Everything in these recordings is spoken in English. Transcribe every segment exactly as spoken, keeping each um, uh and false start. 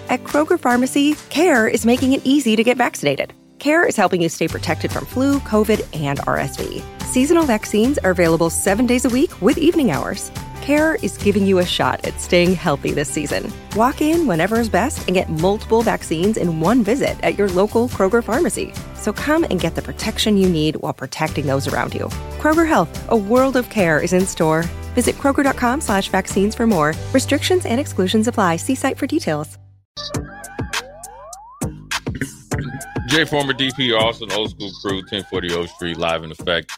At Kroger Pharmacy, CARE is making it easy to get vaccinated. CARE is helping you stay protected from flu, COVID, and R S V. Seasonal vaccines are available seven days a week with evening hours. CARE is giving you a shot at staying healthy this season. Walk in whenever is best and get multiple vaccines in one visit at your local Kroger Pharmacy. So come and get the protection you need while protecting those around you. Kroger Health, a world of care is in store. Visit Kroger.com slash vaccines for more. Restrictions and exclusions apply. See site for details. Jay, former D P, Austin, Old School Crew, ten forty O Street, live in effect.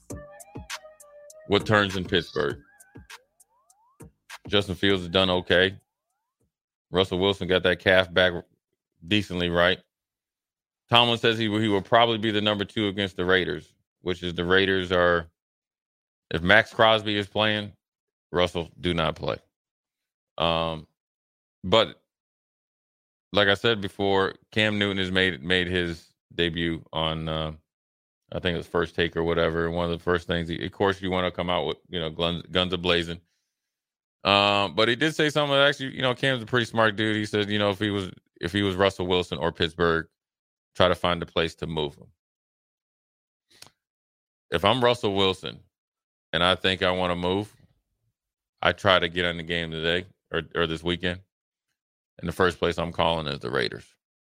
What turns in Pittsburgh? Justin Fields has done okay. Russell Wilson got that calf back decently right. Tomlin says he will, he will probably be the number two against the Raiders, which is the Raiders are, if Max Crosby is playing, Russell do not play. Um, but like I said before, Cam Newton has made made his debut on, uh, I think it was First Take or whatever. And one of the first things, he, of course, you want to come out with, you know, guns, guns a-blazing. Um, but he did say something that actually, you know, Cam's a pretty smart dude. He said, you know, if he was if he was Russell Wilson or Pittsburgh, try to find a place to move him. If I'm Russell Wilson and I think I want to move, I try to get in the game today or, or this weekend. And the first place I'm calling is the Raiders.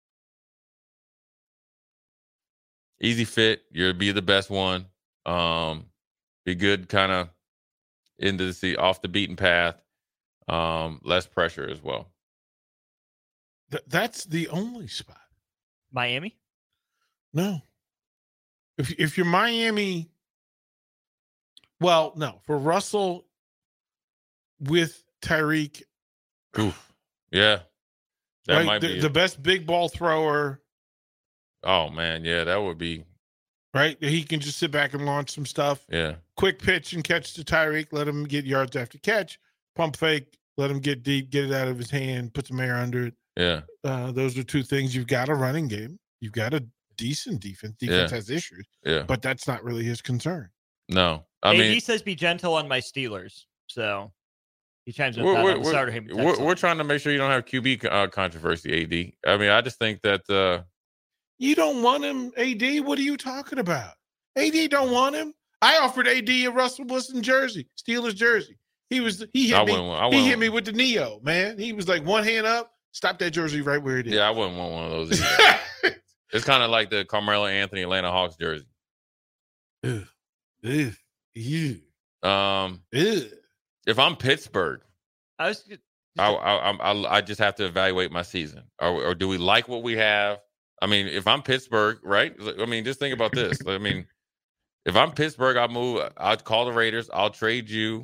Easy fit. You'll be the best one. Um, be good kind of into the sea, off the beaten path. Um, less pressure as well. Th- that's the only spot. Miami? No. If if you're Miami, well, no. For Russell with Tyreek. Oof. Yeah. That right, might the, be the it. best big ball thrower. Oh, man. Yeah, that would be. Right? He can just sit back and launch some stuff. Yeah. Quick pitch and catch to Tyreek. Let him get yards after catch. Pump fake. Let him get deep. Get it out of his hand. Put some air under it. Yeah. Uh, those are two things. You've got a running game. You've got a decent defense. Defense Yeah. has issues. Yeah. But that's not really his concern. No. I A D mean, says be gentle on my Steelers. So he chimes in we're, with that we're, on the starter him. we're, we're trying to make sure you don't have Q B uh, controversy, A D. I mean, I just think that. Uh, You don't want him, A D? What are you talking about? A D don't want him. I offered A D a Russell Wilson jersey, Steelers jersy. He was he hit I me. wouldn't want- I He wouldn't hit want- me with the Neo, man. He was like one hand up, stop that jersey right where it is. yeah, I wouldn't want one of those either. It's kind of like the Carmelo Anthony Atlanta Hawks jersey. Ugh. Ugh. Ew. Um, Ugh. if I'm Pittsburgh, I was I, I, I, I just have to evaluate my season. Or, or do we like what we have? I mean, if I'm Pittsburgh, right? I mean, just think about this. I mean, if I'm Pittsburgh, I'll move. I'll call the Raiders. I'll trade you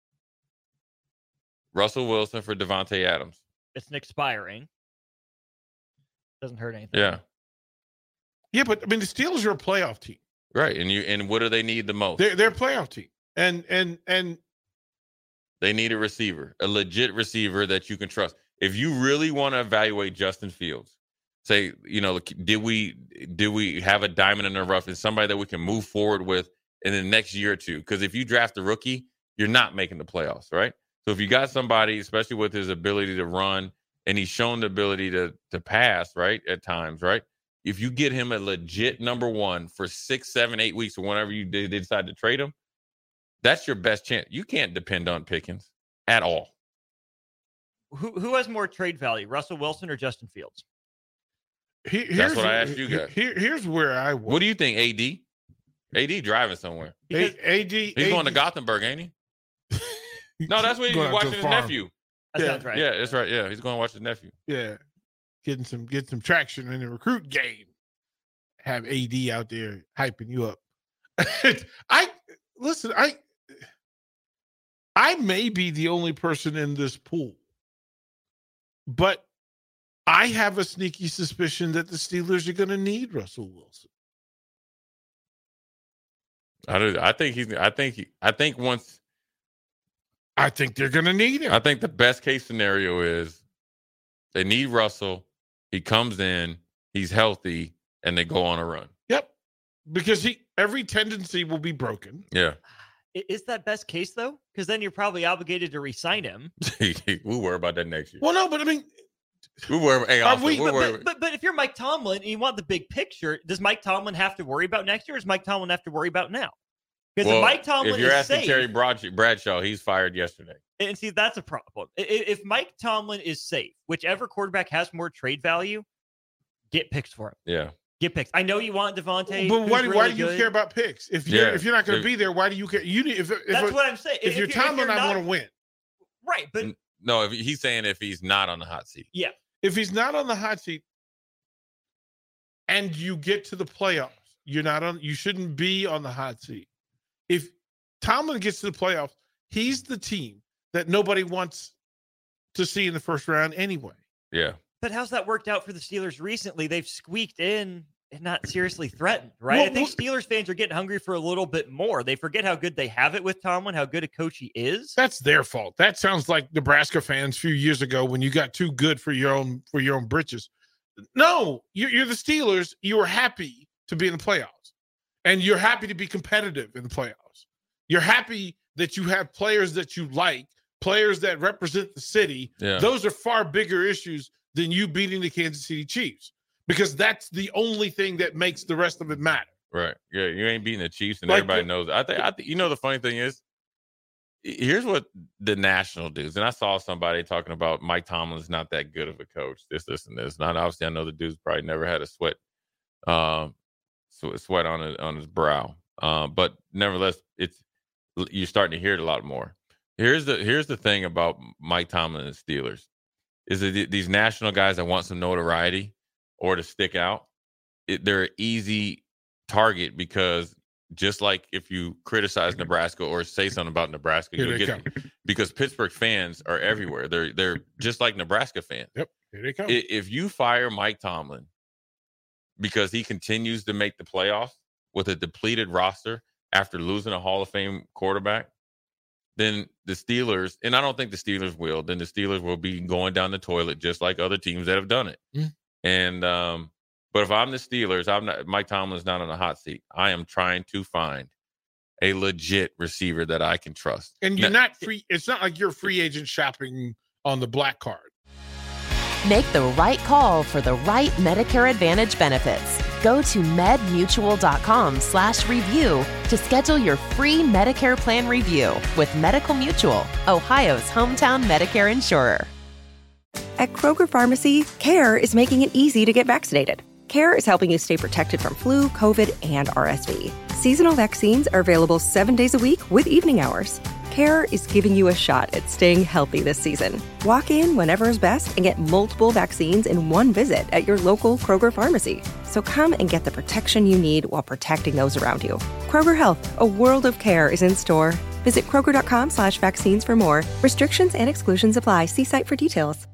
Russell Wilson for Devontae Adams. it's an expiring. Doesn't hurt anything. Yeah, Yeah, but I mean the Steelers are a playoff team. right. And you and what do they need the most? They're they're a playoff team. And and and They need a receiver, a legit receiver that you can trust. If you really want to evaluate Justin Fields, say, you know, did we did we have a diamond in the rough and somebody that we can move forward with in the next year or two? Because if you draft a rookie, you're not making the playoffs, right? So if you got somebody, especially with his ability to run, and he's shown the ability to to pass, right, at times, right? If you get him a legit number one for six, seven, eight weeks, or whenever you they decide to trade him, that's your best chance. You can't depend on Pickens at all. Who who has more trade value, Russell Wilson or Justin Fields? he, here's That's what I asked you guys. Here, here's where I was. What do you think, A D? A D driving somewhere. Because A- AD, He's going to AD Gothenburg, ain't he? No, that's where he's Going out to watching the his farm. nephew. that Yeah. sounds right. Yeah, that's right. Yeah, he's going to watch his nephew. Yeah, getting some get some traction in the recruit game. Have A D out there hyping you up. I listen. I I may be the only person in this pool, but I have a sneaky suspicion that the Steelers are going to need Russell Wilson. I do. I think he's. I think. He, I think once. I think they're going to need him. I think the best case scenario is they need Russell. He comes in. He's healthy, and they go on a run. Yep, because he every tendency will be broken. Yeah, I- Is that best case though? Because then you're probably obligated to re-sign him. we'll worry about that next year. Well, no, but I mean, We were, hey, Are also, we- we're But, worried- but, but but if you're Mike Tomlin and you want the big picture, does Mike Tomlin have to worry about next year? Or does Mike Tomlin have to worry about now? Because well, if Mike Tomlin if you're is asking safe, Terry Bradshaw, Bradshaw, he's fired yesterday. and see that's a problem. I- i- If Mike Tomlin is safe, whichever quarterback has more trade value, get picks for him. Yeah. Get picks. I know you want Devontae. But why, who's why really do you good. care about picks? If you're Yeah. if you're not going If- to be there, why do you care? You need if if, That's if, what I'm saying. if you're Tomlin, I want to win. Right, but N- No, if he's saying if he's not on the hot seat. yeah, If he's not on the hot seat and you get to the playoffs, you're not on. You shouldn't be on the hot seat. If Tomlin gets to the playoffs, he's the team that nobody wants to see in the first round anyway. Yeah. but how's that worked out for the Steelers recently? They've squeaked in and not seriously threatened, right? Well, I think well- Steelers fans are getting hungry for a little bit more. They forget how good they have it with Tomlin, how good a coach he is. That's their fault. That sounds like Nebraska fans a few years ago when you got too good for your own for your own britches. No, you're, you're the Steelers. You are happy to be in the playoffs, and you're happy to be competitive in the playoffs. You're happy that you have players that you like, players that represent the city. Yeah. Those are far bigger issues than you beating the Kansas City Chiefs, because that's the only thing that makes the rest of it matter. Right. Yeah. You ain't beating the Chiefs, and Like everybody the- knows. I think. I think. You know, the funny thing is, here's what the national dudes. And I saw somebody talking about Mike Tomlin's not that good of a coach. This, this, and this. Not obviously, I know the dude's probably never had a sweat, um, swe- sweat on it on his brow. Um, but nevertheless, it's you're starting to hear it a lot more. Here's the here's the thing about Mike Tomlin and the Steelers is that th- these national guys that want some notoriety or to stick out, it, they're an easy target because just like if you criticize Nebraska or say something about Nebraska, Here you'll they get come. because Pittsburgh fans are everywhere. They're they're just like Nebraska fans. Yep, here they come. I- If you fire Mike Tomlin because he continues to make the playoffs with a depleted roster after losing a Hall of Fame quarterback, then the Steelers, and I don't think the Steelers will, then the Steelers will be going down the toilet just like other teams that have done it. Mm. And um, but if I'm the Steelers, I'm not Mike Tomlin's not on the hot seat. I am trying to find a legit receiver that I can trust. And you're Now- not free. It's not like you're free agent shopping on the black card. Make the right call for the right Medicare Advantage benefits. Go to medmutual.com slash review to schedule your free Medicare plan review with Medical Mutual, Ohio's hometown Medicare insurer. At Kroger Pharmacy, CARE is making it easy to get vaccinated. CARE is helping you stay protected from flu, COVID, and R S V. Seasonal vaccines are available seven days a week with evening hours. CARE is giving you a shot at staying healthy this season. Walk in whenever is best and get multiple vaccines in one visit at your local Kroger Pharmacy. So come and get the protection you need while protecting those around you. Kroger Health, a world of care is in store. Visit Kroger.com slash vaccines for more. Restrictions and exclusions apply. See site for details.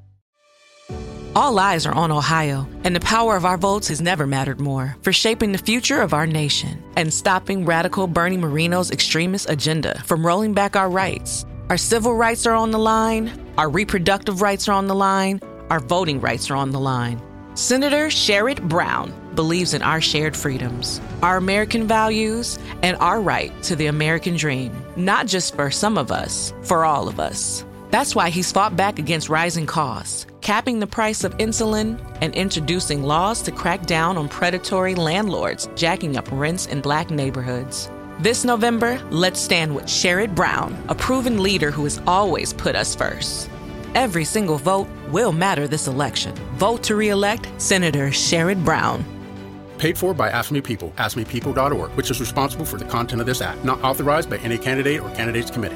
All eyes are on Ohio, and the power of our votes has never mattered more for shaping the future of our nation and stopping radical Bernie Moreno's extremist agenda from rolling back our rights. Our civil rights are on the line, our reproductive rights are on the line, our voting rights are on the line. Senator Sherrod Brown believes in our shared freedoms, our American values, and our right to the American dream, not just for some of us, for all of us. That's why he's fought back against rising costs, capping the price of insulin, and introducing laws to crack down on predatory landlords jacking up rents in Black neighborhoods. This November, let's stand with Sherrod Brown, a proven leader who has always put us first. Every single vote will matter this election. Vote to re-elect Senator Sherrod Brown. Paid for by Ask Me People, ask me people dot org, which is responsible for the content of this act. Not authorized by any candidate or candidates committee.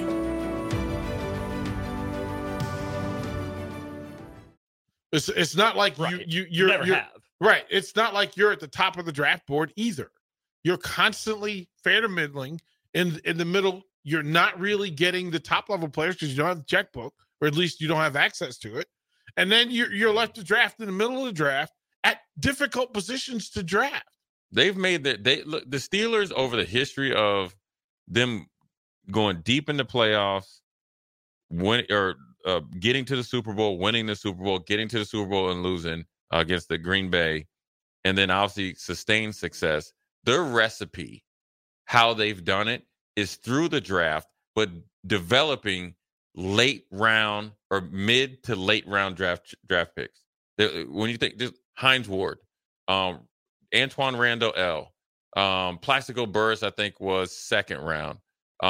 It's it's not like Right. you you You you're, never you're have. right. It's not like you're at the top of the draft board either. You're constantly fair to middling in in the middle. You're not really getting the top level players because you don't have the checkbook, or at least you don't have access to it. And then you're you're left to draft in the middle of the draft at difficult positions to draft. They've made the they look the Steelers over the history of them going deep in the playoffs, win or uh, getting to the Super Bowl, winning the Super Bowl, getting to the Super Bowl and losing uh, against the Green Bay, and then obviously sustained success. Their recipe, how they've done it, is through the draft, but developing late round or mid to late round draft draft picks. When you think just Hines Ward, um, Antoine Randall L, um, Plaxico Burress, I think was second round. Um,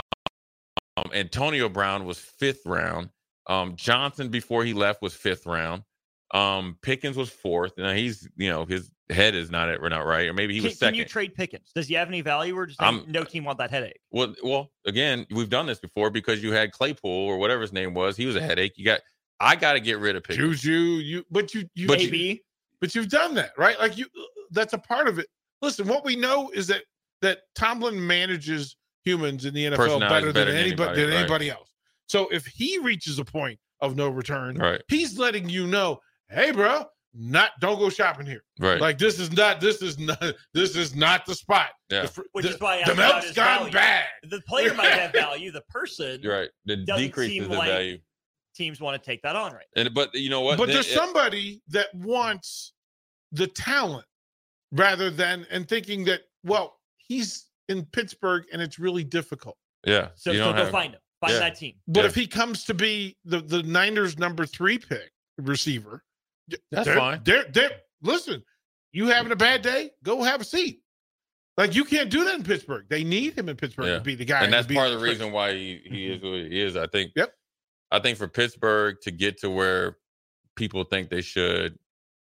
Antonio Brown was fifth round. Um, Johnson before he left was fifth round. Um, Pickens was fourth. Now he's, you know, his head is not at not right, or maybe he can, was second. Can you trade Pickens? Does he have any value, or just no team want that headache? Well, well, again, we've done this before because you had Claypool or whatever his name was. He was a headache. You got, I got to get rid of Pickens. Juju, you, but you, you, but maybe, you, but you've done that, right? Like you, that's a part of it. Listen, what we know is that that Tomlin manages humans in the N F L better, better than anybody than right. anybody else. So if he reaches a point of no return, right. he's letting you know, hey, bro. Not don't go shopping here. Right. Like this is not this is not this is not the spot. Yeah. The, Which the, is why the milk's gone value. bad. The player might have value. The person You're right. The decreases the like value. Teams want to take that on right now. And but you know what? But then, there's it, somebody that wants the talent rather than and thinking that, well, he's in Pittsburgh and it's really difficult. Yeah. So, so go have, find him. Find yeah. that team. But yeah. if he comes to be the, the Niners number three pick receiver, that's they're, fine. They're they're listen, you having a bad day, go have a seat. Like you can't do that in Pittsburgh. They need him in Pittsburgh yeah. to be the guy. And that's part of the reason reason why he, he is what he is. I think Yep. I think for Pittsburgh to get to where people think they should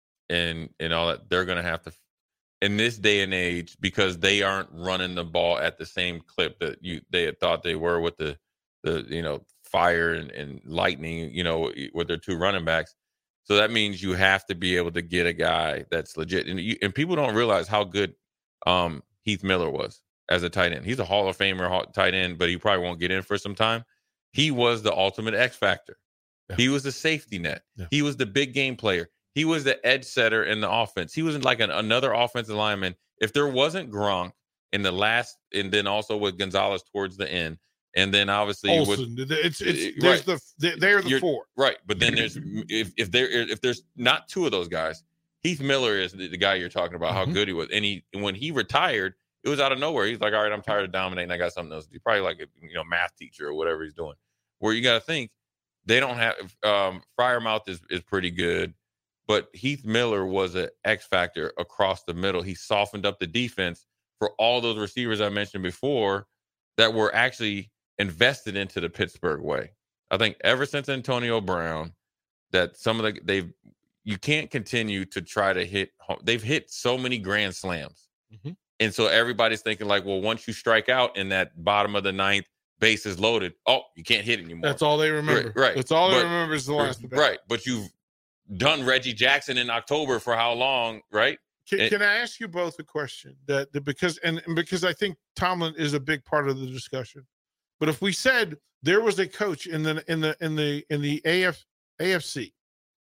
and and all that, they're gonna have to in this day and age, because they aren't running the ball at the same clip that you they had thought they were with the the you know fire and, and lightning, you know, with their two running backs. So that means you have to be able to get a guy that's legit. And you, and people don't realize how good um, Heath Miller was as a tight end. He's a Hall of Famer tight end, but he probably won't get in for some time. He was the ultimate X factor. Yeah. He was the safety net. Yeah. He was the big game player. He was the edge setter in the offense. He was like an, another offensive lineman. If there wasn't Gronk in the last, and then also with Gonzalez towards the end, and then obviously Olsen, with, it's it's there's right. the they're the You're, four, right? But then there's if if there if there's not two of those guys, Heath Miller is the, the guy you're talking about. Mm-hmm. How good he was, and he when he retired, it was out of nowhere. He's like, all right, I'm tired of dominating. I got something else. He's probably like a you know math teacher or whatever he's doing. Where you got to think they don't have um, Freiermuth is is pretty good, but Heath Miller was an X factor across the middle. He softened up the defense for all those receivers I mentioned before that were actually invested into the Pittsburgh way. I think ever since Antonio Brown, that some of the they've you can't continue to try to hit. They've hit so many grand slams, mm-hmm. and so everybody's thinking like, well, once you strike out in that bottom of the ninth, base is loaded. Oh, you can't hit anymore. That's all they remember. Right. right. That's all but, they remember is the last. Right, but you've done Reggie Jackson in October for how long? Right. Can, and, can I ask you both a question that, that because and, and because I think Tomlin is a big part of the discussion. But if we said there was a coach in the in the in the in the A F, A F C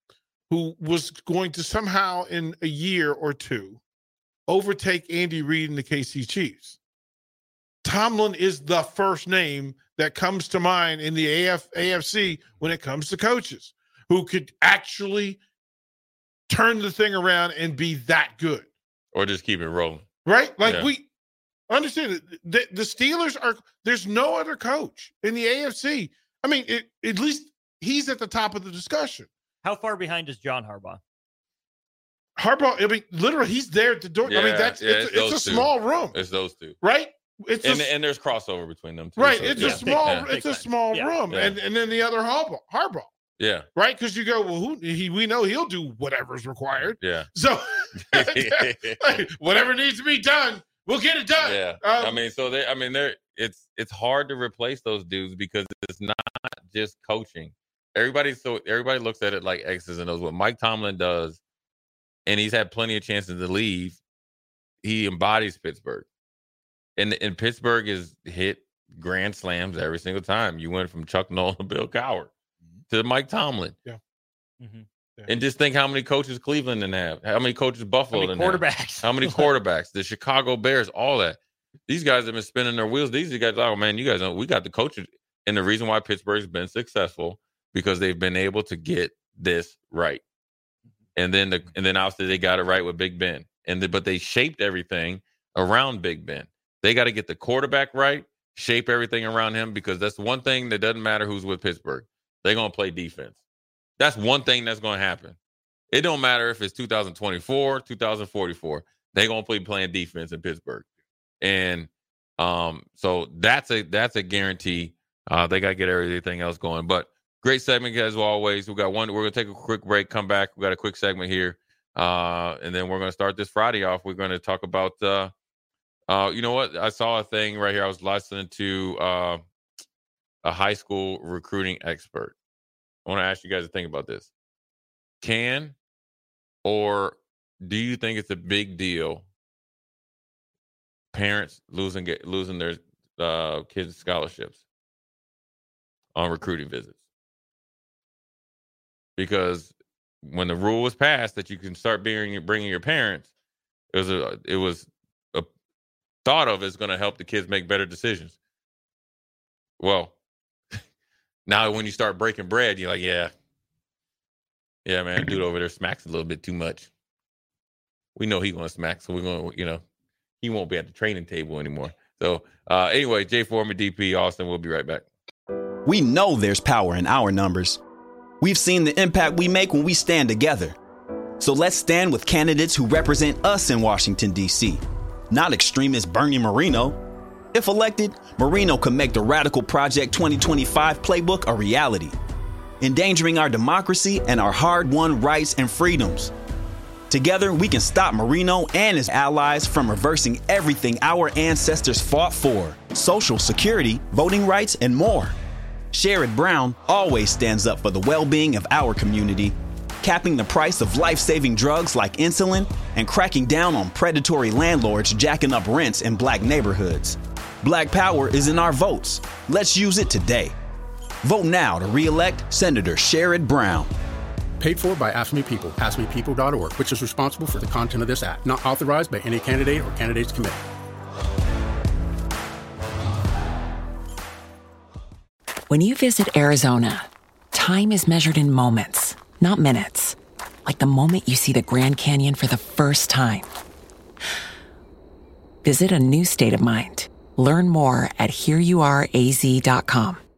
who was going to somehow in a year or two overtake Andy Reid and the K C Chiefs, Tomlin is the first name that comes to mind in the A F, A F C when it comes to coaches who could actually turn the thing around and be that good, or just keep it rolling, right? Like yeah. we. Understand the, the Steelers are there's no other coach in the A F C. I mean, it, at least he's at the top of the discussion. How far behind is John Harbaugh? Harbaugh, I mean, literally, he's there at the door. Yeah, I mean, that's yeah, it's, it's, it's a two. small room. It's those two, right? It's and, a, and there's crossover between them, too. Right? So, it's yeah. a small, yeah. it's a small yeah. room, yeah. and and then the other Harbaugh, Harbaugh. Yeah. Right? Because you go, well, who he we know he'll do whatever's required. Yeah. So like, whatever needs to be done. We'll get it done. Yeah, um, I mean, so they, I mean, they're it's it's hard to replace those dudes because it's not just coaching. Everybody, so everybody looks at it like X's and O's. What Mike Tomlin does, and he's had plenty of chances to leave. He embodies Pittsburgh, and and Pittsburgh is hit grand slams every single time. You went from Chuck Noll to Bill Cowher mm-hmm. to Mike Tomlin. Yeah. Mm-hmm. Yeah. And just think how many coaches Cleveland didn't have, how many coaches Buffalo how many didn't quarterbacks, have, how many quarterbacks, the Chicago Bears, all that. These guys have been spinning their wheels. These guys, oh man, you guys know we got the coaches, and the reason why Pittsburgh's been successful because they've been able to get this right, and then the and then obviously they got it right with Big Ben, and the, but they shaped everything around Big Ben. They got to get the quarterback right, shape everything around him because that's one thing that doesn't matter who's with Pittsburgh. They're gonna play defense. That's one thing that's going to happen. It don't matter if it's two thousand twenty-four, two thousand forty-four. They're going to be playing defense in Pittsburgh. And um, so that's a that's a guarantee. Uh, they got to get everything else going. But great segment, as always. We got one. We're going to take a quick break, come back. We got a quick segment here. Uh, and then we're going to start this Friday off. We're going to talk about, uh, uh, you know what? I saw a thing right here. I was listening to uh, a high school recruiting expert. I want to ask you guys to think about this. Can or do you think it's a big deal parents losing get, losing their uh, kids' scholarships on recruiting visits? Because when the rule was passed that you can start bringing bringing your parents, it was a it was a thought of as going to help the kids make better decisions. Well, now when you start breaking bread, you're like, yeah, yeah, man, dude over there smacks a little bit too much. We know he's going to smack, so we're going to, you know, he won't be at the training table anymore. So uh, anyway, Jay Foreman, D P, Austin, we'll be right back. We know there's power in our numbers. We've seen the impact we make when we stand together. So let's stand with candidates who represent us in Washington, D C, not extremist Bernie Moreno. If elected, Moreno could make the Radical Project twenty twenty-five playbook a reality, endangering our democracy and our hard-won rights and freedoms. Together, we can stop Moreno and his allies from reversing everything our ancestors fought for: Social Security, voting rights, and more. Sherrod Brown always stands up for the well-being of our community, capping the price of life-saving drugs like insulin and cracking down on predatory landlords jacking up rents in black neighborhoods. Black power is in our votes. Let's use it today. Vote now to re-elect Senator Sherrod Brown. Paid for by Ask Me People, ask me people dot org, which is responsible for the content of this ad. Not authorized by any candidate or candidates committee. When you visit Arizona, time is measured in moments, not minutes. Like the moment you see the Grand Canyon for the first time. Visit a new state of mind. Learn more at here you are a z dot com.